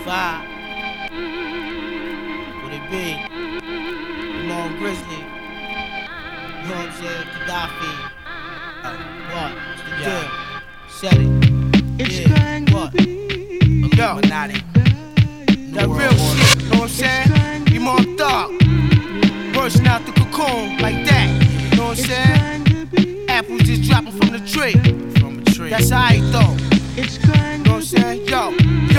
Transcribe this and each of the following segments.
2-5. Would it be? Long Grizzly. You know what I'm saying? Gaddafi. What? What's the deal? Said it. It's Yeah. What? Yo. Illuminati. That real shit, know what I'm saying? Imam Thug, bursting out the cocoon like that, you know what I'm saying? Apples just dropping from the tree, that's how I though, you know what I'm saying? Yo,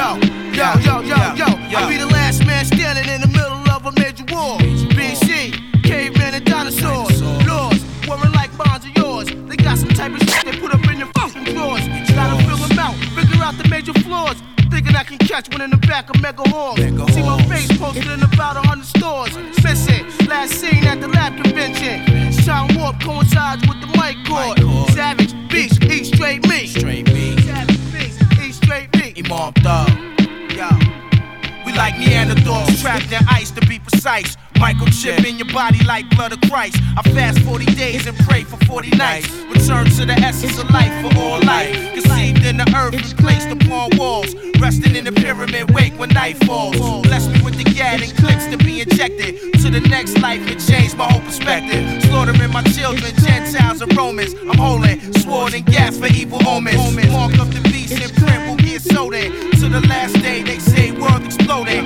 I be the last man standing in the middle of a major war. BC, caveman and dinosaurs, laws, wearing like bonds of yours. They got some type of shit they put up in your fucking drawers. Gotta fill them out, figure out the major flaws. Thinking I can catch one in the back of mega halls. See my face posted in about 100 stores. Missing, last seen at the lab convention. Time warp coincides with the mic cord. Savage, beast, eat straight meat. Savage, beast, eat straight meat. Imam Thug. Yo. We like Neanderthals, trapped in ice to be precise. Microchip in your body like blood of Christ. I fast 40 days and pray for 40 nights. Return to the essence of life for all life. Conceived in the earth and placed upon walls. Resting in the pyramid, wake when night falls. Bless me with the gad and clips to be injected. To the next life it changed my whole perspective. Slaughtering my children, Gentiles and Romans. I'm holding sword and gas for evil omens. Mark up the beast and print will get sold in. To the last day they say world exploding.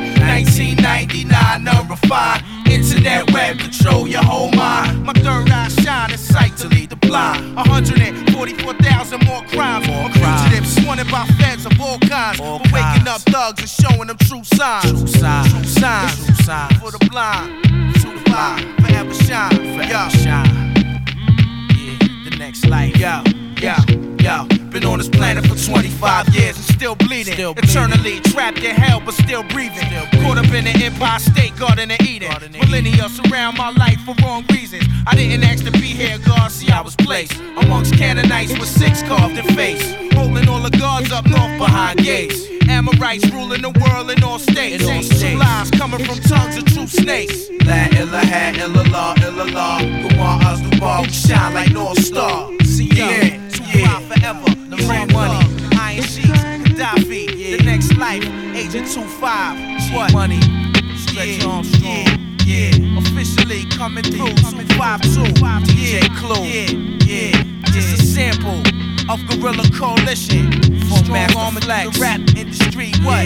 1999 unrefined. Internet web control your whole mind. My third eye shine and sight to lead the blind. 144,000 more crimes. Fugitives wanted by feds of all kinds. For waking up thugs and showing them true signs. True signs for the blind. 2-5, forever shine. Forever shine. Yeah, the next life. Yo. Been on this planet for 25 years and still bleeding. Eternally trapped in hell but still breathing. Caught up in the Empire State Garden of Eden. Millennia surround my life for wrong reasons. I didn't ask to be here, God, see I was placed amongst Canaanites with 6 carved in face. Holding all the guards up north behind gates. Amorites ruling the world in all states. True lies coming from tongues of true snakes. La ilaha illallah, illallah. Kumar Azdubar, we shine like North Star. See ya, forever. The rain money, Iron Sheets, Gaddafi. The next life, Agent 2-5. What? Money, Stretch Armstrong. Yeah, officially coming through 252. DJ Clue. Just a sample of Guerrilla Coalition. Strong arm in the rap industry. What?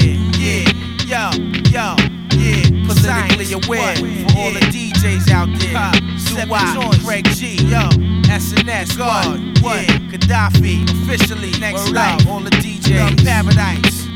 Yo. Politically aware for all the DJs out there. Zuwa, Craig G, SNS, God, what? Gaddafi, officially next life. All the DJs, Paradise,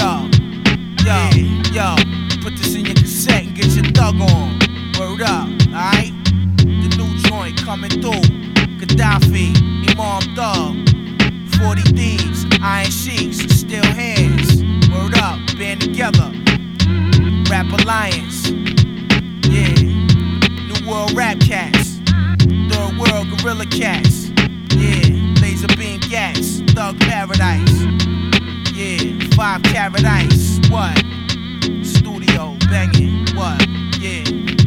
yo. Put this in your cassette and get your thug on. Word up, alright? The new joint coming through. Gaddafi, Imam Thug, 40 Thieves, Iron Sheiks, Still Hands. Word up, band together. Rap Alliance, yeah. New World Rap Cats, Third World Gorilla Cats, yeah. Laser Beam Gats, Thug Paradise, yeah. 5 Carat Ice, what? Studio banging, what? Yeah.